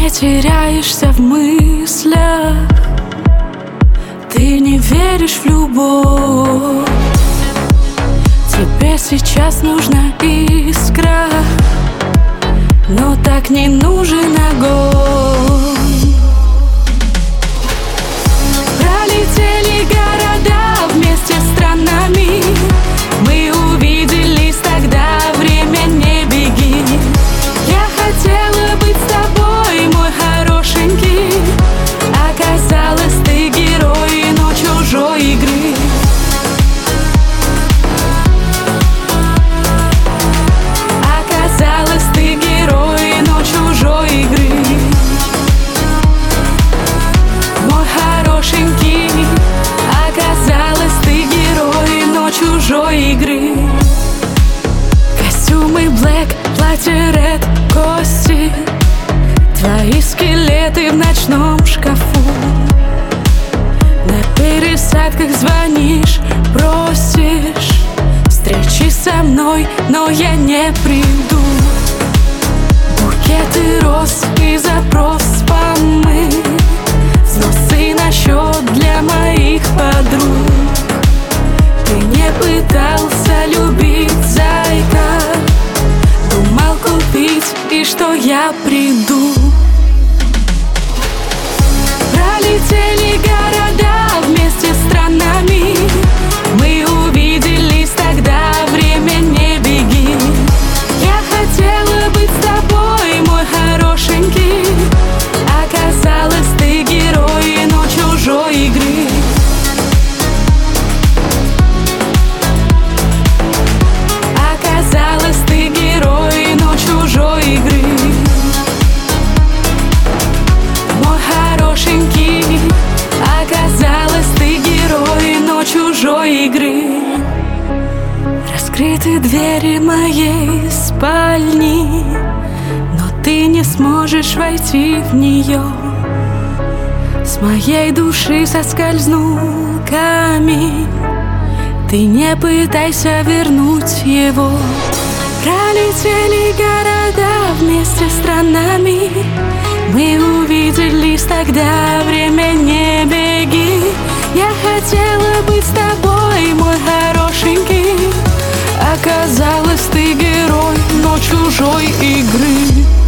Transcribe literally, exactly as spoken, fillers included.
Ты теряешься в мыслях, ты не веришь в любовь. Тебе сейчас нужна искра, но так не нужен огонь. Пролетели города вместе с странами, мы увиделись тогда, время не беги. Я хотела быть с тобой, мой хорошенький. Оказалось, ты герой, но чужой игры. Оказалось, ты герой, но чужой игры. Мой хорошенький. Оказалось, ты герой, но чужой игры. Костюмы блэк, платье ред, кости, твои скелеты в ночном шкафу. На пересадках звонишь, просишь встречи со мной, но я не приду. Букеты роз и запрос спамы, взносы на счет для моих подруг. Ты не пытался любить, зайка, думал купить и что я приду. Пролетели города вместе с странами, мы увиделись тогда, время не беги. Я хотела быть с тобой, мой хорошенький. Оказалось, ты герой, но чужой игры. Оказалось, ты герой, но чужой игры. Мой хорошенький. Оказалось, ты герой, но чужой игры. Раскрыты двери моей спальни, но ты не сможешь войти в нее. С моей души соскользнул камень, ты не пытайся вернуть его. Пролетели города вместе с странами, мы увиделись тогда, время не беги. Я хотела быть с тобой, мой хорошенький. Оказалось, ты герой, но чужой игры.